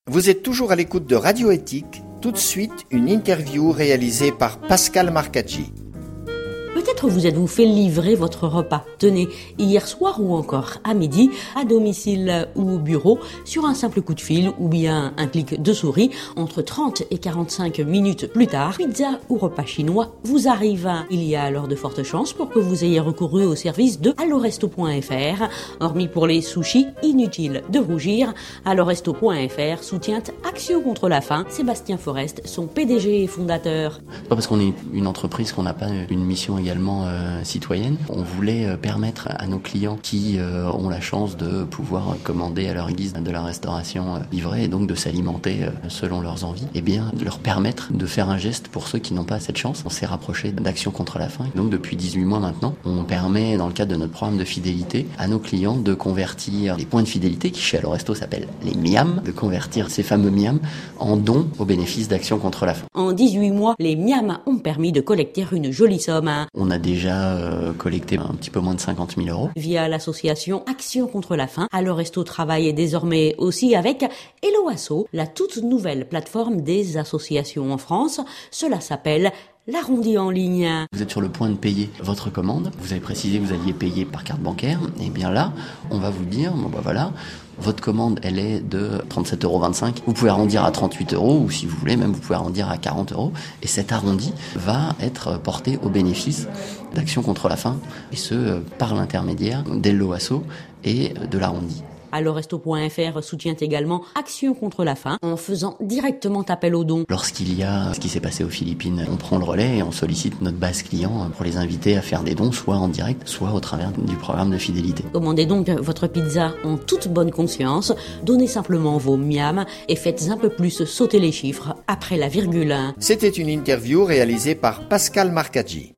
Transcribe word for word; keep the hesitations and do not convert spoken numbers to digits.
Vous êtes toujours à l'écoute de Radio Éthique. Tout de suite, une interview réalisée par Pascal Marcaggi. Peut-être vous êtes-vous fait livrer votre repas, tenez, hier soir ou encore à midi, à domicile ou au bureau, sur un simple coup de fil ou bien un clic de souris, entre trente et quarante-cinq minutes plus tard, pizza ou repas chinois vous arrive. Il y a alors de fortes chances pour que vous ayez recouru au service de alloresto point f r. Hormis pour les sushis, inutile de rougir, alloresto point f r soutient Action contre la faim. Sébastien Forest, son P D G et fondateur. C'est pas parce qu'on est une entreprise qu'on n'a pas une mission également euh, citoyenne. On voulait euh, permettre à nos clients qui euh, ont la chance de pouvoir commander à leur guise de la restauration euh, livrée et donc de s'alimenter euh, selon leurs envies, et bien de leur permettre de faire un geste pour ceux qui n'ont pas cette chance. On s'est rapproché d'Action contre la faim. Donc depuis dix-huit mois maintenant, on permet dans le cadre de notre programme de fidélité à nos clients de convertir les points de fidélité qui chez Alloresto s'appellent les miam, de convertir ces fameux miam en dons au bénéfice d'Action contre la faim. En dix-huit mois, les miam ont permis de collecter une jolie somme. On a déjà euh, collecté un petit peu moins de cinquante mille euros. Via l'association Action contre la faim, Alloresto travaille désormais aussi avec Helloasso, la toute nouvelle plateforme des associations en France. Cela s'appelle l'arrondi en ligne. Vous êtes sur le point de payer votre commande. Vous avez précisé que vous alliez payer par carte bancaire. Et bien là, on va vous dire, bon bah voilà, votre commande, elle est de trente-sept euros vingt-cinq. Vous pouvez arrondir à trente-huit euros, ou si vous voulez, même vous pouvez arrondir à quarante euros. Et cet arrondi va être porté au bénéfice d'Action contre la faim, et ce, par l'intermédiaire d'Helloasso et de l'arrondi. Alloresto point f r soutient également Action contre la faim en faisant directement appel aux dons. Lorsqu'il y a ce qui s'est passé aux Philippines, on prend le relais et on sollicite notre base client pour les inviter à faire des dons, soit en direct, soit au travers du programme de fidélité. Commandez donc votre pizza en toute bonne conscience, donnez simplement vos miam et faites un peu plus sauter les chiffres après la virgule. C'était une interview réalisée par Pascal Marcaggi.